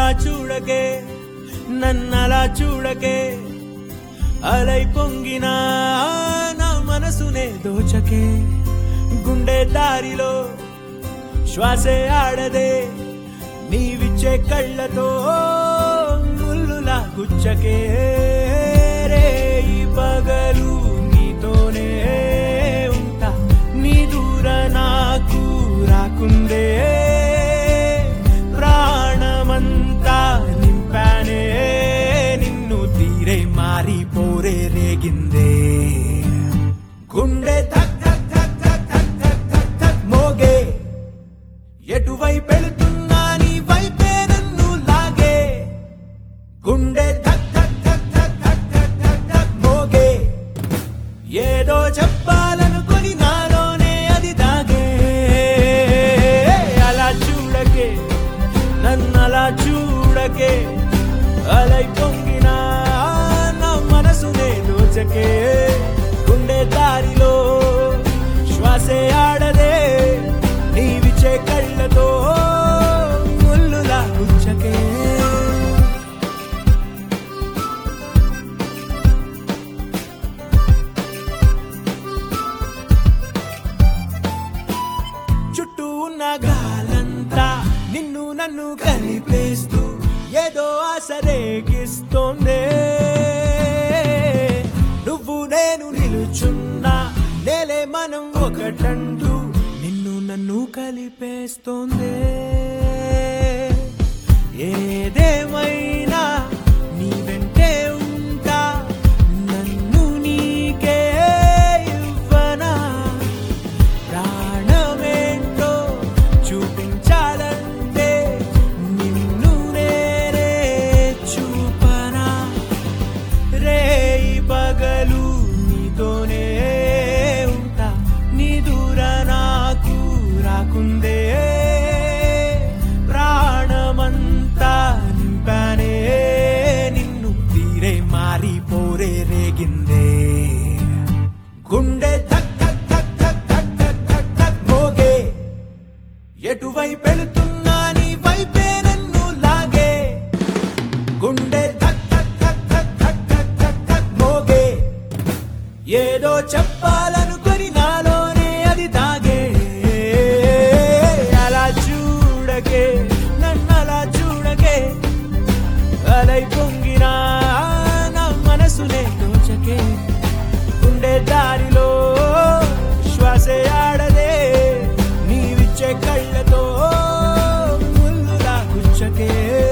చూడకే నన్నలా చూడకే అలై పొంగిన నా మనసునే దోచకే గుండె దారిలో శ్వాసే ఆడదే నీవిచ్చే కళ్ళతో ముల్లులా గుచ్చకే రే ఈ పగలు నీతోనే ఉంటా నీ దూర నాకు రాకుందే ప్రాణమంతా నింపానే నిన్ను తీరే మారిపోరే రేగిందే గుండె ధక్ ధక్ ధక్ ధక్ ధక్ ధక్ ధక్ ధక్ మోగే ఎటువైపు వెళుతున్నా నీ వైపే నన్ను లాగే గుండె ధక్ ధక్ ధక్ ధక్ ధక్ ధక్ ధక్ ధక్ మోగే ఏదో చెప్పాలనుకొని నాలోనే అది దాగే అలా చూడకే నన్నలా చూడకే అలై పొంగిన నా మనసునే దోచకే గుండె దారిలో శ్వాసే ఆడదే నీవిచ్చే కళ్ళతో ముల్లులా గుచ్చకే చుట్టూ ఉన్న గాలంతా నిన్ను నన్ను కలిపేస్తూ ఏదో ఆశ రేగిస్తోందే నువ్వు నేను నిలుచున్నా నేలే మనం ఒకటంటూ నిన్ను నన్ను కలిపేస్తోందే ఏదేమైనా నీ వెంటే ఉంటా నన్ను నీకే ఇవ్వనా ప్రాణమేంటో చూపించాలంటే నిన్ను నేనే చూపనా రే పగలు నీతోనే ఉంటా నీ దూర నాకు రాకుందే ప్రాణమంతా నింపానే నిన్ను తీరే మారిపోరే రేగిందే గుండె ధక్ ధక్ ధక్ ధక్ ధక్ ధక్ ధక్ ధక్ మోగే ఎటువైపు వెళుతున్నా నీ వైపే నన్ను లాగే గుండె ధక్ ధక్ ధక్ ధక్ ధక్ ధక్ ధక్ ధక్ మోగే ఏదో చెప్పాలనుకొని నాలోనే అది దాగే అలా చూడకే నన్నలా చూడకే అలై పొంగిన నా మనసునే దోచకే గుండె దారిలో శ్వాసే ఆడదే నీవిచ్చే కళ్ళతో ముల్లులా గుచ్చకే